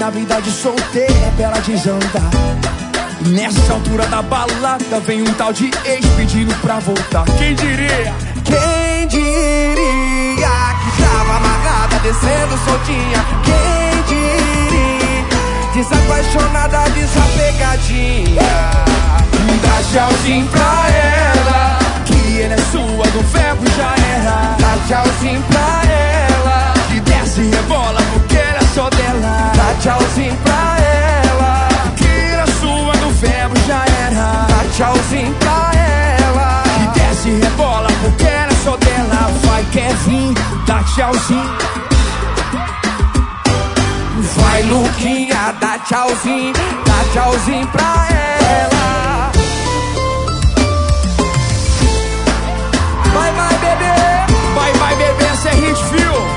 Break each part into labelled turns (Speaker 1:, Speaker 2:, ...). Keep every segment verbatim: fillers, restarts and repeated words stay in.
Speaker 1: na vida de solteira pra ela desandar. Nessa altura da balada vem um tal de ex pedindo pra voltar. Quem diria?
Speaker 2: Quem diria que tava amarrada, descendo soltinha? Quem diria? Desapaixonada, desapegadinha.
Speaker 1: Dá tchauzinho pra ela, que ele é sua, do verbo já era.
Speaker 2: Dá tchauzinho pra ela,
Speaker 1: que desce e rebola porque ela é só dela.
Speaker 2: dá tchauzinho pra ela,
Speaker 1: que ele é sua, do verbo já era.
Speaker 2: dá tchauzinho pra ela,
Speaker 1: que desce e rebola porque ela é só dela. Vai, quer vir, dá tchauzinho.
Speaker 2: vai Luquinha, dá tchauzinho, dá tchauzinho pra ela. Vai, vai, bebê.
Speaker 1: Vai, vai, bebê, essa é hit, fio.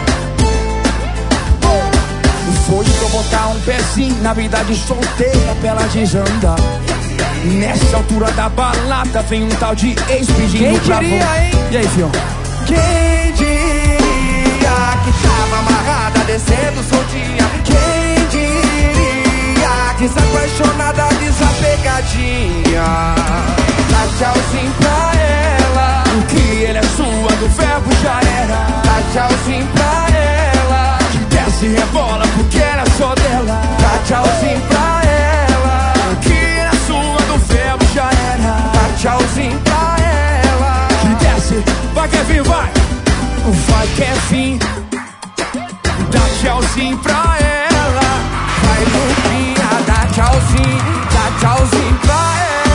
Speaker 1: Foi pra eu botar um pezinho na vida de solteira pra ela desandar. Nessa altura da balada vem um tal de ex pedindo
Speaker 2: Quem
Speaker 1: pra
Speaker 2: diria,
Speaker 1: voltar.
Speaker 2: hein?
Speaker 1: E aí, fio?
Speaker 2: Quem diria que tava amarrada, descendo soltinha? Quem diria? Desapaixonada, desapegadinha. Dá tchauzinho pra ela,
Speaker 1: que ele é sua, do verbo já era.
Speaker 2: dá tchauzinho pra ela,
Speaker 1: que desce e rebola porque ela é só dela.
Speaker 2: dá tchauzinho pra ela,
Speaker 1: que ele é sua, do verbo já era.
Speaker 2: dá tchauzinho pra ela,
Speaker 1: que desce, vai Kevin, vai. Vai Kevin, dá tchauzinho pra ela.
Speaker 2: vai Luquinha, dá tchauzinho, dá tchauzinho pra ela.